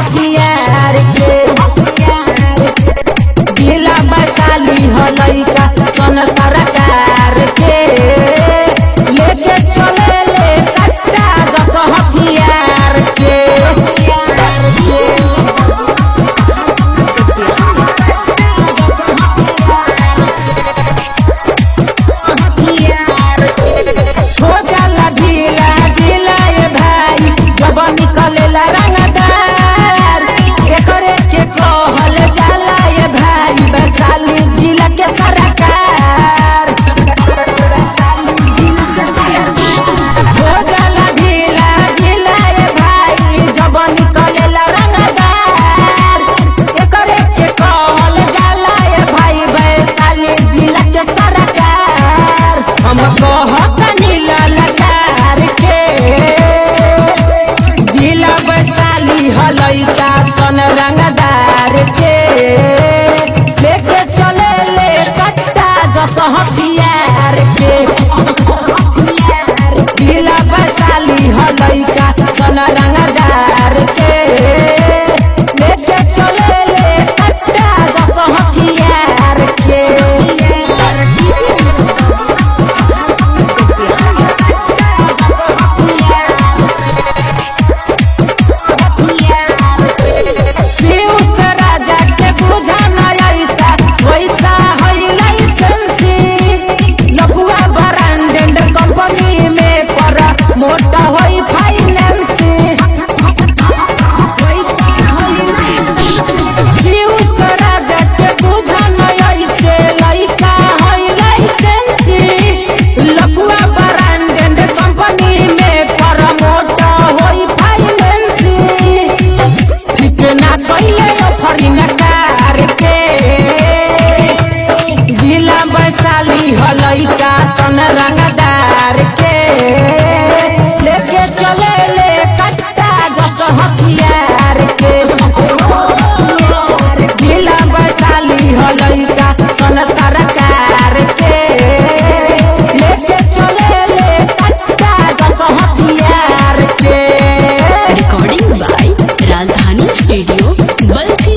हथियार के जिला वैशाली हो लइका सन सरकार के लेके चले ले कट्टा जस हथियार के हो जाला ढीला ढीला ये भाई जब निकलेला रंगदार एकरे के कहल जाला ये भाई वैशाली जिला के सरकार हो जाला ढीला ढीला ये भाई जब निकलेला रंगदार एकरे के कहल जाला ये भाई वैशाली जिला के सरकार हम कहतनी ललकार के जिला वैशाली हलैका सन रंगदार के लेके चले ले कट्टा जस हथियार के जिला वैशाली हलैका सन रंगदार के लेके चले ले कट्टा जस हथियार के मोटा होई फाइनेंसी जीवसरा जट बुझन ऐसे लइका होई लाइसेंसी लफुआ ब्रांडेड कंपनी में प्रमोट होई फाइनेंसी ठीक ना कइले ऑफरिंग कार के जिला वैशाली हलैका सन रंगदार के लेके चले ले कट्टा जस हथियार के जिला वैशाली हलैका सन सरकार के लेके चले ले कट्टा जस हथियार के रिकॉर्डिंग बाय राजधानी स्टूडियो बल्कि